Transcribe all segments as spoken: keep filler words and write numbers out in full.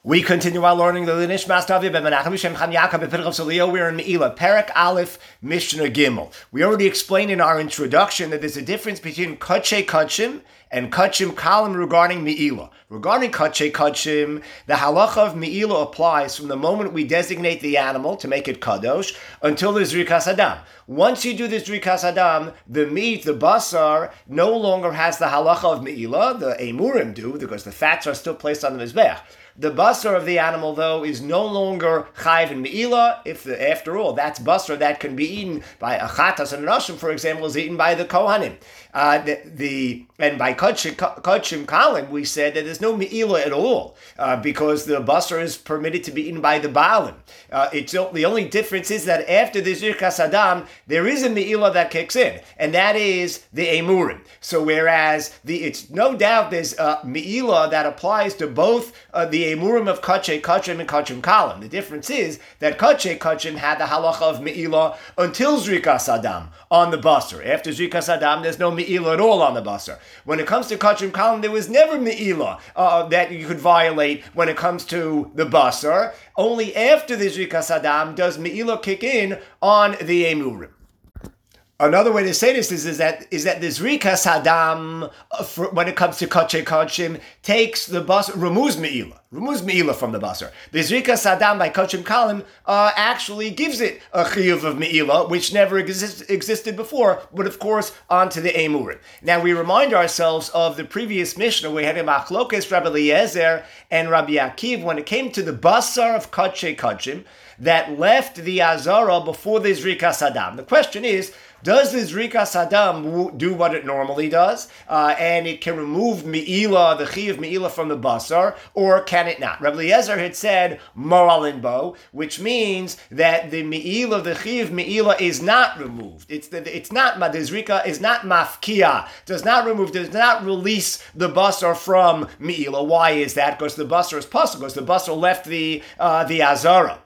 We continue our learning the Nishmas Tavi ben Menachem Shem Cham Yaakov B'Pirchav Salio. We're in Me'ilah, Perek Aleph, Mishnah Gimel. We already explained in our introduction that there's a difference between Kachei Kachim and Kachim Kalim regarding Me'ilah. Regarding Kachei Kachim, the halacha of Me'ilah applies from the moment we designate the animal to make it kadosh until the Zrikas Adam. Once you do the Zrikas Adam, the meat, the basar, no longer has the halacha of Me'ilah. The Emurim do, because the fats are still placed on the Mizbech. The basar of the animal, though, is no longer chayv in me'ilah. If, the, after all, that's basar that can be eaten by achatas and rashim, for example, is eaten by the kohanim. Uh, the, the and by kachim kalim, we said that there's no me'ilah at all uh, because the basar is permitted to be eaten by the baalim. Uh, it's the only difference is that after the zirkas adam, there is a me'ilah that kicks in, and that is the emurim. So whereas the it's no doubt there's a me'ilah that applies to both uh, the emurim of kachei kachim and kachim kalim. The difference is that kachei kachim had the halacha of me'ilah until zrikas adam on the basar. After zrikas adam, there's no me'ilah at all on the basar. When it comes to kachim kalim, there was never me'ilah uh, that you could violate when it comes to the basar. Only after the zrikas adam does me'ilah kick in on the emurim. Another way to say this is, is that is that the Zrikas Hadam, uh, for, when it comes to Kachei Kachim, takes the basar, removes Me'ilah, removes Me'ilah from the basar. The Zrikas Hadam by Kachim Kalim uh, actually gives it a chiyuv of Me'ilah, which never exist, existed before, but of course onto the Emurim. Now we remind ourselves of the previous Mishnah, we had a Machlokes, Rabbi Eliezer and Rabbi Akiv, when it came to the basar of Kachei Kachim, that left the Azara before the Zrikas Hadam. The question is, does the Zrikas Adam do what it normally does, uh, and it can remove Me'ilah, the Chi of Me'ilah from the Basar, or can it not? Rabbi Eliezer had said Mo'alin Bo, which means that the Me'ilah, the Chi of Me'ilah is not removed. It's the, it's not, the Zrika is not Mafkia, does not remove, does not release the Basar from Me'ilah. Why is that? Because the Basar is possible, because the Basar left the, uh, the Azara.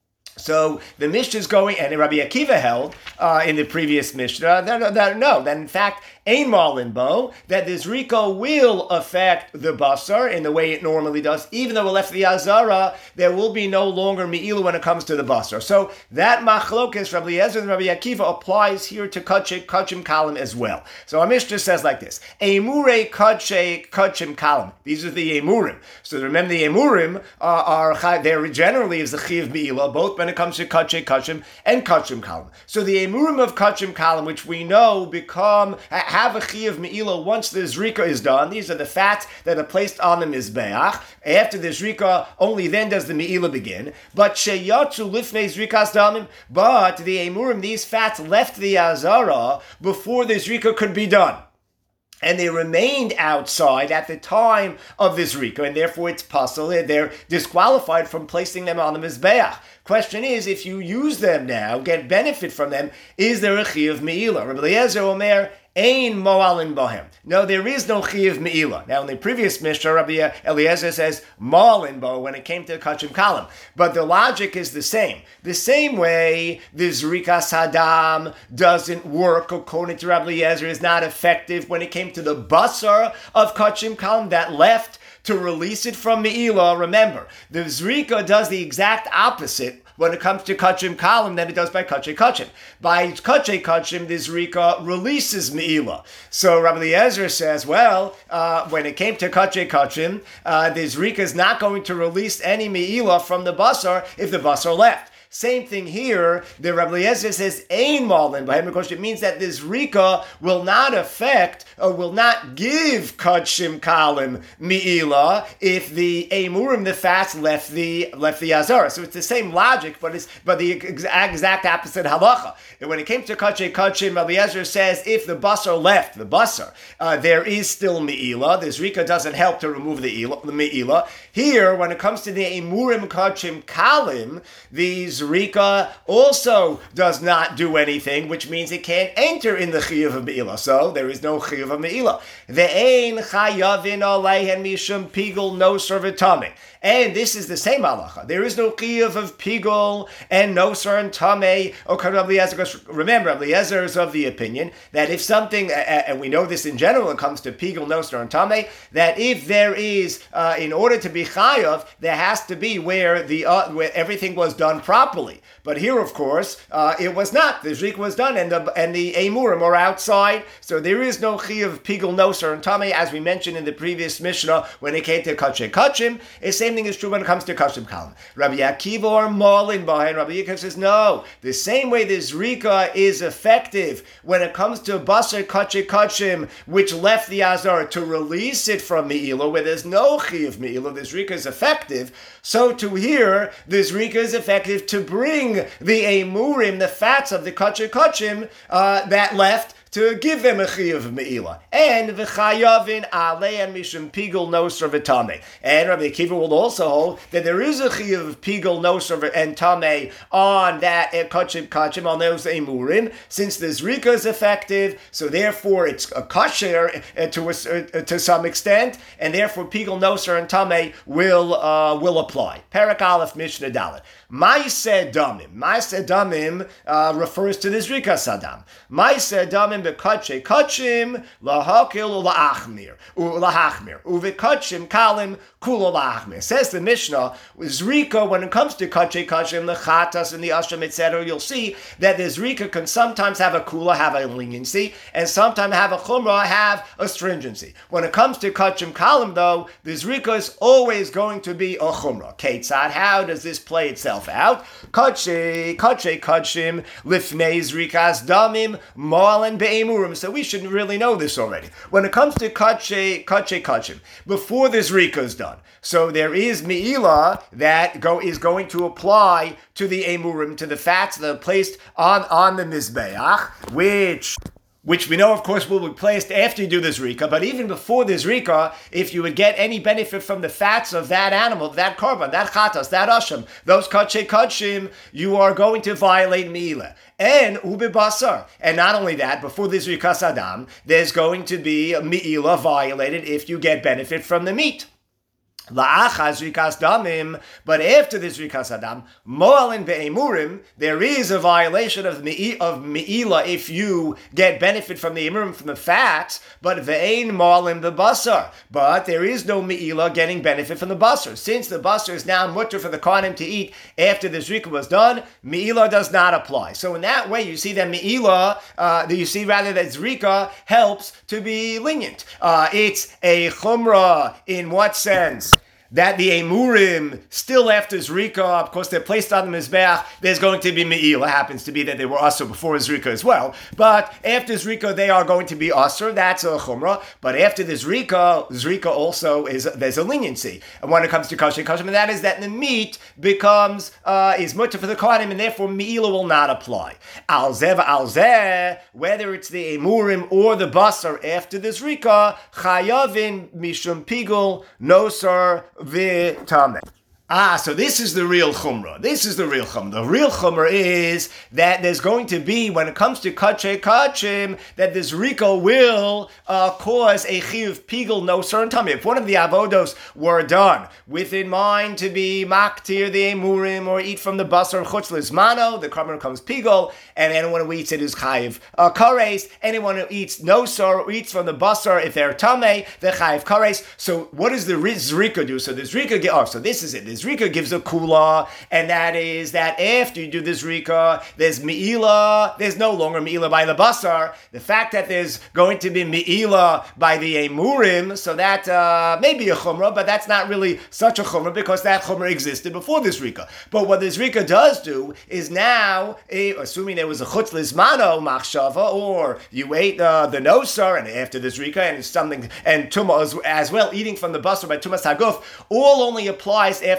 So the Mishnah is going, and Rabbi Akiva held uh, in the previous Mishnah that, that no, that in fact, ein malin bo, that the Zrika will affect the basar in the way it normally does, even though it left the Azara, there will be no longer Me'ilah when it comes to the basar. So that machlokes, Rabbi Eliezer and Rabbi Akiva, applies here to kachim, kachim kalim as well. So our Mishnah says like this: Emure kachim kachim kalim. These are the emurim. So remember, the emurim are, are they're generally is the chi of Me'ilah, both when it comes to kachei kachim and kachim kalim. So the emurim of kachim kalim, which we know become have a chi of me'ilah once the zrika is done. These are the fats that are placed on the mizbeach. After the zrika, only then does the me'ilah begin. But sheyatzu lifnei zrikas damim. But the emurim, these fats left the azara before the zrika could be done, and they remained outside at the time of the zrika, and therefore it's possible they're disqualified from placing them on the mizbeach. Question is, if you use them now, get benefit from them, is there a chi of me'ilah? Rabbi Eliezer Omer, ein mo'alin bohem. No, there is no chi of me'ilah. Now, in the previous Mishnah, Rabbi Eliezer says mo'alin bo when it came to kachim kalim. But the logic is the same. The same way the zrikas hadam doesn't work according to Rabbi Eliezer, is not effective when it came to the basar of kachim kalim that left to release it from me'ilah. Remember, the zrika does the exact opposite when it comes to kachim kalim than it does by kachei kachim. By kachei kachim, the zrika releases me'ilah. So Rabbi Eliezer says, well, uh, when it came to kachei kachim, uh, the zrika is not going to release any me'ilah from the basar if the basar left. Same thing here. The Rabbi Eliezer says ein malin b'hem, because it means that this rika will not affect or will not give kachim kalim me'ilah if the emurim, the fats, left the left the azara. So it's the same logic, but it's but the exact, exact opposite halacha. And when it came to kachei kachim, Rabbi Eliezer says if the basar left the basar, uh, there is still me'ilah. This rika doesn't help to remove the, the me'ilah. Here, when it comes to the emurim kachim kalim, these Zrika also does not do anything, which means it can't enter in the chiyuv of me'ilah. So there is no chiyuv of me'ilah. Ve'ein chayavin aleihen mishum pigul no servitame. And this is the same halacha. There is no chiyuv of pigul and nosar and tamei. Remember, Rabbi Eliezer is of the opinion that if something, and we know this in general when it comes to pigul, nosar, and tamei, that if there is, uh, in order to be chayav, there has to be where the uh, where everything was done properly. But here, of course, uh, it was not. The zrika was done, and the and the emurim are outside, so there is no chiyuv of pigul, nosar, and tamei, as we mentioned in the previous Mishnah when it came to kachei kachim. The same thing is true when it comes to kachim kalim. Rabbi Akiva or Malin behind Rabbi Akiva says no. The same way the zrika is effective when it comes to basar kachei kachim, which left the azar to release it from me'ilah, where there's no chiyuv me'ilah, the zrika is effective. So to here, the zrika is effective to bring the emurim, the fats of the kachei kachim uh, that left, to give them a chiyuv me'ilah. And v'chayavin alein mishum pigul nosar v'tamei. And Rabbi Akiva will also hold that there is a chiyuv of pigul nosar and tamei on that kachim kachim, on those emurim, since the zrika is effective, so therefore it's a kasher uh, to, uh, to some extent, and therefore pigul nosar and tamei will, uh, will apply. Perek Aleph Mishnah Dalet. Ma'aseh damim. Ma'aseh damim uh, refers to the zrika sadam. Ma'aseh damim bekachei kachim lahakil ula'achmir ula'achmir uvikachim kalim kulo la'achmir. Says the Mishnah, zrika, when it comes to kachei kachim, the chatas and the ashram, et cetera, you'll see that the zrika can sometimes have a kula, have a leniency, and sometimes have a chumrah, have a stringency. When it comes to kachim kalim, though, the zrika is always going to be a chumrah. Ketzad, how does this play itself out? Kachei kachei kachim lifnei zrikas damim mo'alen be'emurim. So we should really know this already. When it comes to kachei kachei kachim, before the zrika is done, so there is me'ilah that go is going to apply to the emurim, to the fats that are placed on on the mizbeach, which. Which we know, of course, will be placed after you do the zrika, but even before the zrika, if you would get any benefit from the fats of that animal, that korban, that chatas, that asham, those kachei kachim, you are going to violate me'ilah. And ube basar. And not only that, before the zrika sadam, there's going to be me'ilah violated if you get benefit from the meat. La'achaz zrikas damim, but after the zrikas adam, mo'alin be'emurim, there is a violation of me'i, of me'ilah if you get benefit from the emurim, from the fats, but ve'ein mo'alin bebasar, but there is no me'ilah getting benefit from the basar. Since the basar is now mutter for the kohanim to eat after the zrika was done, me'ilah does not apply. So in that way, you see that me'ilah, uh, you see rather that zrika helps to be lenient. Uh, it's a chumrah in what sense? That the emurim, still after zrika, of course they're placed on the mizbeach, there's going to be me'ilah. It happens to be that they were asur before zrika as well. But after zrika, they are going to be asur. That's a chumrah. But after the zrika, zrika also is, there's a leniency. And when it comes to kashim kashim, and that is that the meat becomes, uh, is mutter for the kohanim, and therefore me'ilah will not apply. Al zeh al zeh, whether it's the emurim or the basar after the zrika, chayavin mishum pigul nosar v'tameh. Ah, so this is the real chumrah. This is the real chumrah. The real chumrah is that there's going to be, when it comes to kachei kachim, that this zrika will uh, cause a chiyuv pigul nosar and tameh. If one of the avodos were done with in mind to be maktir the emurim or eat from the basar chutz lizmano, the korban comes pigul, and anyone who eats it is chayiv uh, kares. Anyone who eats nosar or eats from the basar, if they're tameh, they're chayiv kares. So what does the zrika do? So the zrika get oh, so this is it. The zrika gives a kula, and that is that after you do the zrika, there's me'ilah, there's no longer me'ilah by the basar. The fact that there's going to be me'ilah by the emurim, so that uh, may be a chumrah, but that's not really such a chumrah because that chumrah existed before the zrika. But what the zrika does do is now, assuming there was a chutz lizmano machshava, or you ate uh, the nosar, and after the zrika, and something, and tumah as, as well, eating from the basar by tumas haguf, all only applies after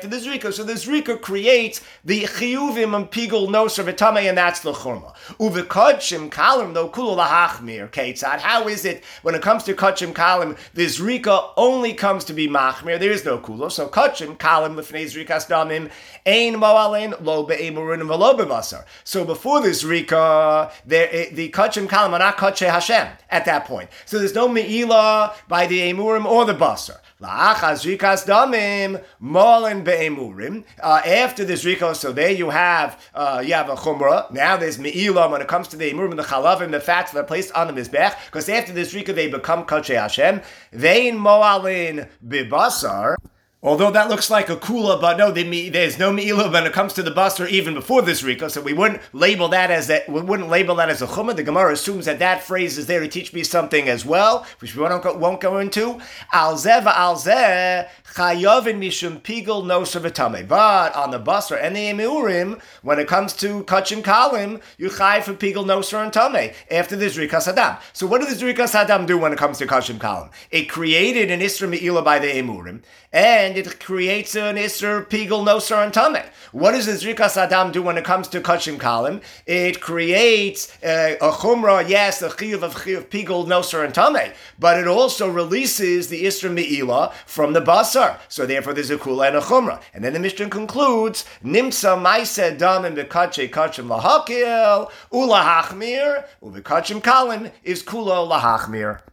after the Zrika. So the Zrika creates the Chiyuvim and Pigul Noser V'Tamei, and that's the Churma. Uvekodshim Kalim, though Kulu Lahachmir, Ketzad. How is it when it comes to Kodshim Kalim, the Zrika only comes to be Machmir? There is no Kulu. So Kodshim Kalim Lefnei Zrikas Damim, Ein Mo'alein, Lo Be'emurin, V'lo B'Basar. So before the Zrika, there, the Kodshim Kalim are not Kodshe Hashem at that point. So there's no Me'ilah by the Emurim or the Basar. La'achas Zrikas Damim, Mo'alein Be'emurim. Uh, after the Zrika, so there you have, uh, you have a Chumrah. Now there's Me'ilah when it comes to the Emurim and the Chalavim, the fats that are placed on the Mizbech, because after the Zrika they become Kodshe Hashem. Vein Mo'alein B'Basar. Although that looks like a kula, but no, there's no me'ilah when it comes to the basar even before this rika, so we wouldn't label that as a, we wouldn't label that as a chumah. The Gemara assumes that that phrase is there to teach me something as well, which we won't go, won't go into. Al zeh v'al zeh chayovin mishum pigul noser v'tamei. But on the basar and the emurim, when it comes to kachim kalim, you chay for pigul noser and tamei after the zrikas hadam. So what does the zrikas hadam do when it comes to kachim kalim? It created an isra me'ilah by the emurim, and it creates an Isser, Pigul, Nosar, and Tameh. What does the Zrikas Adam do when it comes to Kachim Kalim? It creates uh, a Chumrah, yes, a Chiyuv of Chiyuv, Pigul, Nosar, and Tameh, but it also releases the Isser Me'ilah from the Basar. So therefore there's a Kula and a Chumrah. And then the Mishnah concludes, Nimsa Maise Damim B'Kache Kachim Lahakil, Ulahachmir, Uv'Kachim Kalim is Kula Lahachmir.